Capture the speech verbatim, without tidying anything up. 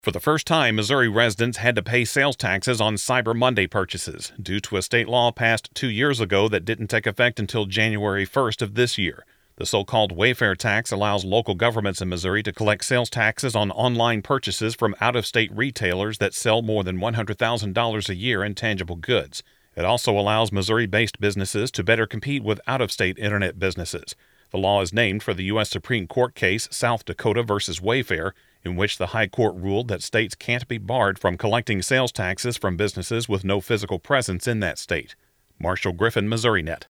For the first time, Missouri residents had to pay sales taxes on Cyber Monday purchases due to a state law passed two years ago that didn't take effect until January first of this year. The so-called Wayfair tax allows local governments in Missouri to collect sales taxes on online purchases from out-of-state retailers that sell more than one hundred thousand dollars a year in tangible goods. It also allows Missouri-based businesses to better compete with out-of-state internet businesses. The law is named for the U S Supreme Court case South Dakota versus Wayfair, in which the High Court ruled that states can't be barred from collecting sales taxes from businesses with no physical presence in that state. Marshall Griffin, MissouriNet.